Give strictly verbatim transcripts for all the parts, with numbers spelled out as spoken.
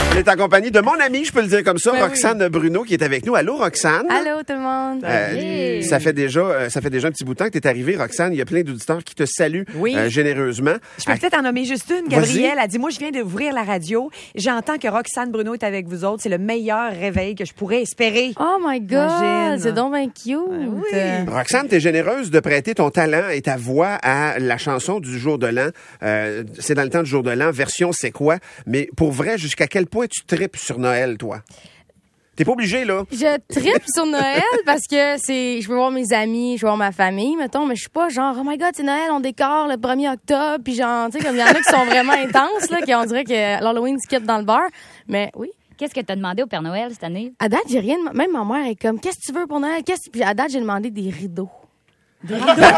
On est en compagnie de mon ami, je peux le dire comme ça, Ben Roxane oui. Bruno, qui est avec nous. Allô, Roxane? Allô, tout le monde. Euh, Hey. ça fait déjà, euh, ça fait déjà un petit bout de temps que tu es arrivée, Roxane. Il y a plein d'auditeurs qui te saluent Oui. euh, généreusement. Je peux À- peut-être en nommer juste une. Gabrielle a dit, moi, je viens d'ouvrir la radio. J'entends que Roxane Bruno est avec vous autres. C'est le meilleur réveil que je pourrais espérer. Oh my God, Imagine. c'est donc bien cute. oui. Euh, Roxane, t'es généreuse de prêter ton talent et ta voix à la chanson du jour de l'an. Euh, c'est dans le temps du jour de l'an, version c'est quoi? Mais pour vrai, jusqu'à quel point tu tripes sur Noël, toi? T'es pas obligé, là. Je tripe sur Noël parce que c'est, je veux voir mes amis, je veux voir ma famille, mettons, mais je suis pas genre, oh my God, c'est Noël, on décore le premier octobre, puis genre, tu sais, comme il y en a qui sont vraiment intenses, là, qui on dirait que l'Halloween se quitte dans le beurre. Mais oui. Qu'est-ce que t'as demandé au Père Noël cette année? À date, j'ai rien demandé. Même ma mère est comme, qu'est-ce que tu veux pour Noël? Qu'est-ce... Puis à date, j'ai demandé des rideaux. C'est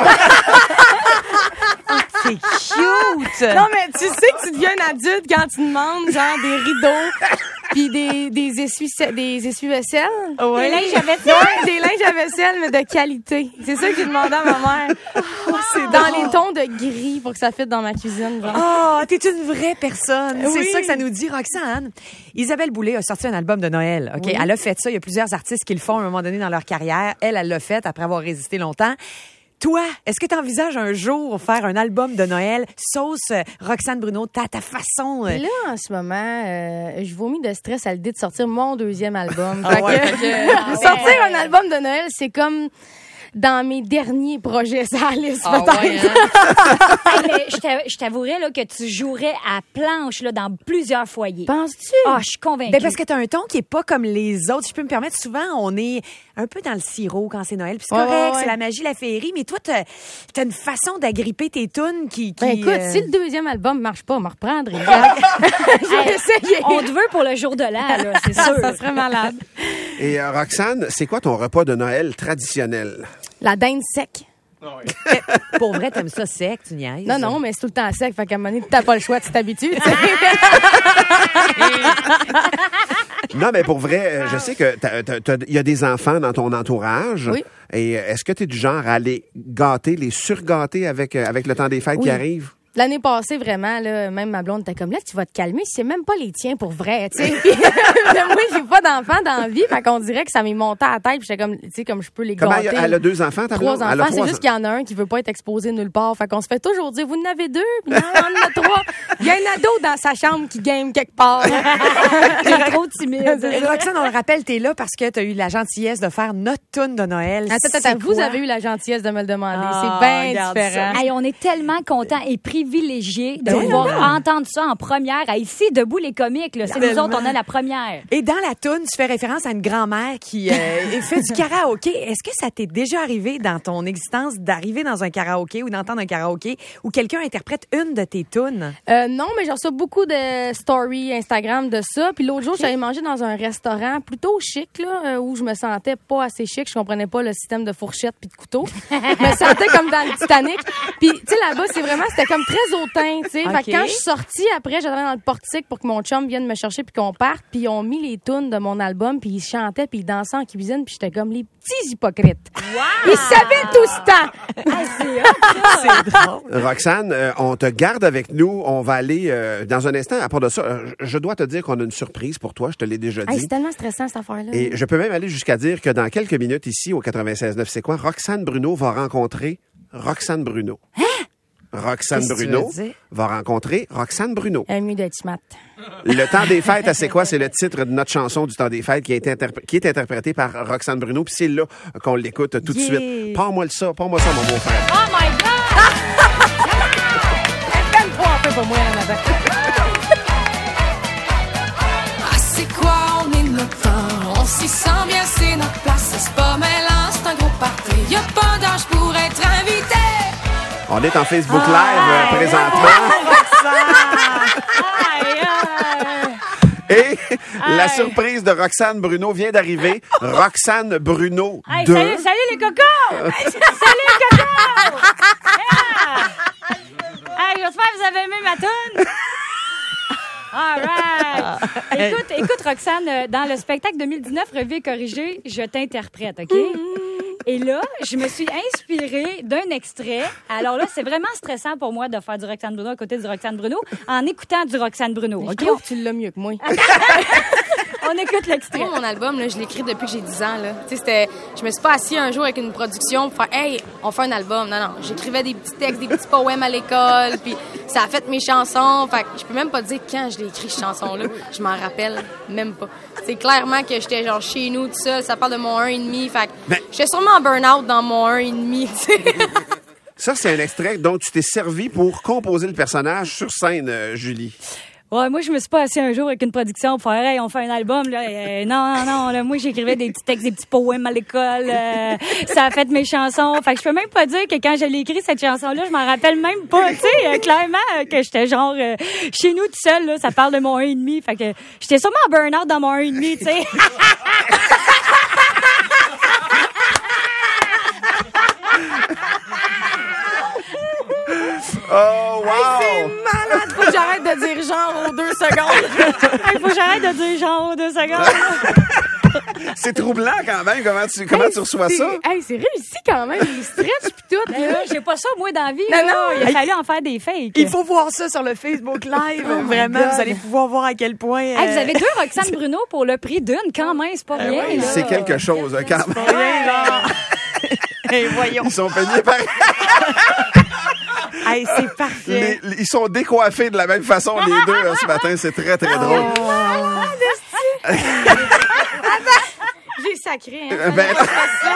cute! Non, mais tu sais que tu deviens un adulte quand tu demandes, genre, des rideaux, puis des, des essuie des essuie-vaisselle. Ouais. Des linges à vaisselle. Ouais, des linges à vaisselle, mais de qualité. C'est ça que j'ai demandé à ma mère. C'est dans les tons de gris pour que ça fitte dans ma cuisine, genre. Oh, t'es une vraie personne. Oui. C'est ça que ça nous dit, Roxane. Isabelle Boulay a sorti un album de Noël. Ok, Oui. Elle a fait ça. Il y a plusieurs artistes qui le font à un moment donné dans leur carrière. Elle, elle l'a fait après avoir résisté longtemps. Toi, est-ce que tu envisages un jour faire un album de Noël sauce euh, Roxane Bruno, ta, ta façon? euh, Puis là, en ce moment, euh, je vomis de stress à l'idée de sortir mon deuxième album. Ah Fait ouais. que, sortir un album de Noël, c'est comme dans mes derniers projets sur la liste, Ah peut-être. ouais, hein? Hey, mais je t'a- je t'avouerais là, que tu jouerais à planche là, dans plusieurs foyers. Penses-tu? Ah, je suis convaincue. Ben parce que t'as un ton qui est pas comme les autres. Si je peux me permettre, souvent, on est un peu dans le sirop quand c'est Noël. Puis c'est Ouais, correct, ouais, ouais. c'est la magie, la féerie. Mais toi, t'as, t'as une façon d'agripper tes tunes qui... qui Ben écoute, euh, si le deuxième album marche pas, on me reprendrait. Je vais Hey, essayer. on te veut pour le jour de l'an, là, c'est sûr. Ça serait malade. Et euh, Roxane, c'est quoi ton repas de Noël traditionnel? La dinde sec. Pour vrai, t'aimes ça sec, tu niaises? Non, non, mais c'est tout le temps sec. Fait qu'à un moment donné, t'as pas le choix, tu t'habitues. tu sais. Non, mais pour vrai, euh, je sais que t'as- t'as- t'as- il y a des enfants dans ton entourage. Oui. Et euh, est-ce que tu es du genre à les gâter, les surgâter avec, euh, avec le temps des fêtes Oui. qui arrive? L'année passée, vraiment, là, même ma blonde était comme là, tu vas te calmer, c'est même pas les tiens pour vrai, tu sais. Puis, moi, j'ai pas d'enfants dans la vie, fait qu'on dirait que ça m'est monté à la tête, puis j'étais comme, tu sais, comme je peux les Comment gâter. elle a, elle a deux enfants, ta Trois blonde? Elle a enfants, c'est trois juste qu'il y en a un qui veut pas être exposé nulle part. Fait qu'on se fait toujours dire, vous en avez deux, puis non, on en a trois. Il y a un ado dans sa chambre qui game quelque part. T'es trop timide. Et Roxane, on le rappelle, t'es là parce que t'as eu la gentillesse de faire notre tune de Noël. Attends, C'est attends, vous quoi? avez eu la gentillesse de me le demander. Ah, c'est bien regarde différent. Hey, on est tellement contents et privilégiés de Tellement. pouvoir entendre ça en première. Hey, ici, debout les comiques, là, c'est nous Tellement. autres, on a la première. Et dans la toune, tu fais référence à une grand-mère qui euh, fait du karaoké. Est-ce que ça t'est déjà arrivé dans ton existence d'arriver dans un karaoké ou d'entendre un karaoké où quelqu'un interprète une de tes tunes? Euh, non, mais j'en reçois beaucoup de stories Instagram de ça. Puis l'autre jour, j'allais manger dans un restaurant plutôt chic, là, euh, où je me sentais pas assez chic. Je comprenais pas le système de fourchette puis de couteau. Je me sentais comme dans le Titanic. Puis, tu sais, là-bas, c'est vraiment, c'était comme très hautain, tu sais. Fait Ok. que quand je suis sortie, après, j'allais dans le portique pour que mon chum vienne me chercher puis qu'on parte. Puis ils ont mis les tunes de mon album, puis ils chantaient, puis ils dansaient en cuisine. Puis j'étais comme les petits hypocrites. Ils savaient tout ce temps. Hey, c'est hot. C'est drôle. Roxane, euh, on te garde avec nous. On va aller euh, dans un instant. À part de ça, euh, je dois te dire qu'on a une surprise pour toi. Je te l'ai déjà Hey, dit. c'est tellement stressant, cette affaire-là. Et je peux même aller jusqu'à dire que dans quelques minutes ici, au quatre-vingt-seize neuf, c'est quoi? Roxane Bruno va rencontrer Roxane Bruno. Hein? Roxane Qu'est-ce que tu Bruno veux dire? va rencontrer Roxane Bruno. Elle est mieux d'être smart. Le temps des fêtes, à c'est quoi? C'est le titre de notre chanson du temps des fêtes qui, a été interpré- qui est interprétée par Roxane Bruno. Puis c'est là qu'on l'écoute tout de Yeah. suite. Pars-moi le ça, pars-moi ça, mon beau-frère. Oh my God! vingt-trois un peu pour moi, en avant. Ah, c'est quoi, on est notre temps, on s'y sent bien, c'est notre place, c'est pas mêlant, c'est un gros party, y a pas d'âge pour être invité. On est en Facebook Live euh, présentement. Et la surprise de Roxane Bruno vient d'arriver. Roxane Bruno Hey, deux. salut, salut les cocos! Salut les cocos! Yeah! Hey, j'espère que vous avez aimé ma toune. All right. Écoute, écoute, Roxane, euh, dans le spectacle deux mille dix-neuf, Revu et corrigé, je t'interprète, OK? Et là, je me suis inspirée d'un extrait. Alors là, c'est vraiment stressant pour moi de faire du Roxane Bruno à côté du Roxane Bruno en écoutant du Roxane Bruno. Je OK? trouve que tu l'as mieux que moi. On écoute l'extrait. Moi, mon album, là, je l'ai écrit depuis que j'ai dix ans. Là. Tu sais, c'était, je me suis pas assis un jour avec une production pour faire « Hey, on fait un album ». Non, non. J'écrivais des petits textes, des petits poèmes à l'école, puis ça a fait mes chansons. Fait que je peux même pas dire quand je l'ai écrit, cette chanson-là. Je m'en rappelle même pas. C'est clairement que j'étais genre chez nous, tout seul. Ça parle de mon un et demi. Fait que Mais... j'étais sûrement en burn-out dans mon un et demi, tu sais. Ça, c'est un extrait dont tu t'es servi pour composer le personnage sur scène, euh, Julie. Ouais, moi, je me suis pas assis un jour avec une production pour faire, hey, on fait un album, là. Euh, non, non, non, là, moi, j'écrivais des petits textes, des petits poèmes à l'école. Euh, ça a fait mes chansons. Fait que je peux même pas dire que quand je l'ai écrit, cette chanson-là, je m'en rappelle même pas, tu sais, euh, clairement, euh, que j'étais genre, euh, chez nous, tout seul, là, ça parle de mon un et demi. Fait que j'étais sûrement en burn-out dans mon un et demi, tu sais. Oh, wow! Hey, c'est malade! Faut que j'arrête de dire genre aux deux secondes. Il faut que j'arrête de dire genre aux deux secondes. C'est troublant quand même. Comment tu, comment Hey, tu reçois c'est- ça? Hey, c'est réussi quand même, les stretches pis tout. Mais là, j'ai pas ça, moi, dans la vie. Non, là. non. Il a Hey. fallu en faire des fakes. Il faut voir ça sur le Facebook Live. Oh my Vraiment, God. vous allez pouvoir voir à quel point... Hey, vous euh, avez deux Roxane Bruno pour le prix d'une, quand même, c'est pas rien. là. C'est quelque chose, hein, quand même. rien, là. Hey, voyons. Ils sont peignés par... Hey, c'est parfait. Les- les- ils sont décoiffés de la même façon, les deux, hein, ce matin. C'est très, très drôle. J'ai sacré, hein. Ben, là,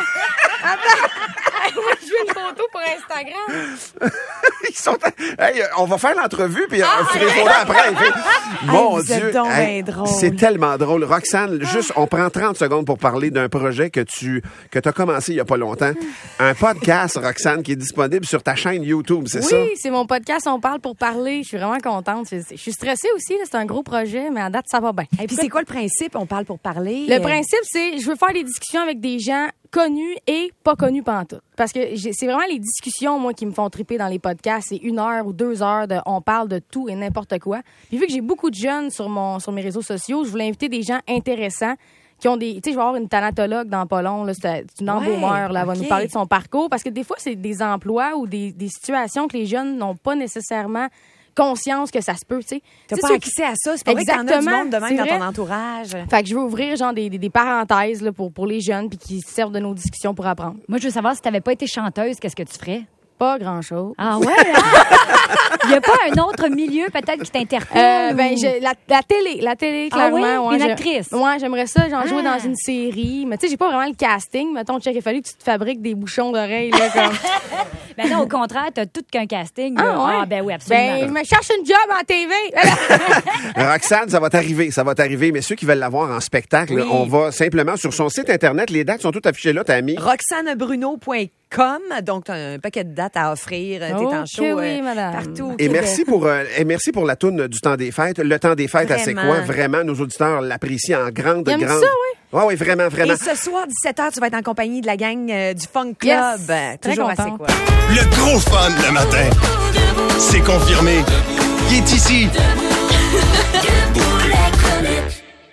Hey, moi, je veux une photo pour Instagram. ils sont... Hey, euh, on va faire l'entrevue, puis euh, on fait les photos après. Il fait- Mon vous Dieu. êtes donc Hey, bien drôle. c'est tellement drôle. Roxane, juste, on prend trente secondes pour parler d'un projet que tu que as commencé il y a pas longtemps. Un podcast, Roxane, qui est disponible sur ta chaîne YouTube, c'est ça? Oui, c'est mon podcast On parle pour parler. Je suis vraiment contente. Je, je suis stressée aussi. là. C'est un gros projet, mais à date, ça va bien. Et puis, c'est quoi le principe? On parle pour parler. Le Euh, principe, c'est je veux faire des discussions avec des gens connus et pas connus pantoute. Parce que j'ai- c'est vraiment les discussions, moi, qui me font triper dans les podcasts. C'est une heure ou deux heures de on parle de tout et n'importe quoi. Puis vu que j'ai beaucoup de jeunes sur mon sur mes réseaux sociaux, je voulais inviter des gens intéressants qui ont des... Tu sais, je vais avoir une thanatologue dans pas long, là, c'est une embaumeur, là, elle va ok. nous parler de son parcours. Parce que des fois, c'est des emplois ou des, des situations que les jeunes n'ont pas nécessairement conscience que ça se peut, tu sais. T'as Tu sais, pas ceux accès à ça. C'est pas vrai que t'en as du Exactement, monde de même c'est dans vrai. ton entourage. Fait que je veux ouvrir genre des, des, des parenthèses là, pour, pour les jeunes puis qui servent de nos discussions pour apprendre. Moi, je veux savoir si t'avais pas été chanteuse, qu'est-ce que tu ferais? Pas grand-chose. Ah ouais, hein? Il y a pas un autre milieu peut-être qui t'interpelle? Euh, ben, ou- je- la, la télé, la télé, Ah clairement. oui? Une j'ai- actrice? Ouais, j'aimerais ça, genre, Ah. jouer dans une série. Mais tu sais, j'ai pas vraiment le casting. Mettons, check, il a fallu que tu te fabriques des bouchons d'oreilles, là, comme. Ben non, au contraire, t'as tout qu'un casting. Ah, là. ouais? Ah, ben oui, absolument. Ben, je me cherche une job en T V. Roxane, ça va t'arriver, ça va t'arriver. Mais ceux qui veulent la voir en spectacle, Oui. on va simplement sur son site Internet. Les dates sont toutes affichées là, t'as mis. roxane bruno point com. Donc, tu as un paquet de dates à offrir. T'es en Ok, show oui, madame. partout. au Et Québec. merci pour euh, et merci pour la toune du temps des fêtes. Le temps des fêtes, à c'est Vraiment. quoi? Vraiment, nos auditeurs l'apprécient en grande, Ils aiment grande. ça, oui. Oui, oui, vraiment, vraiment. Et ce soir, dix-sept heures, tu vas être en compagnie de la gang euh, du Funk Club. Yes. Euh, Très Toujours assez contente. quoi. Le gros fun le matin. C'est confirmé. Il est ici. Debout les comiques.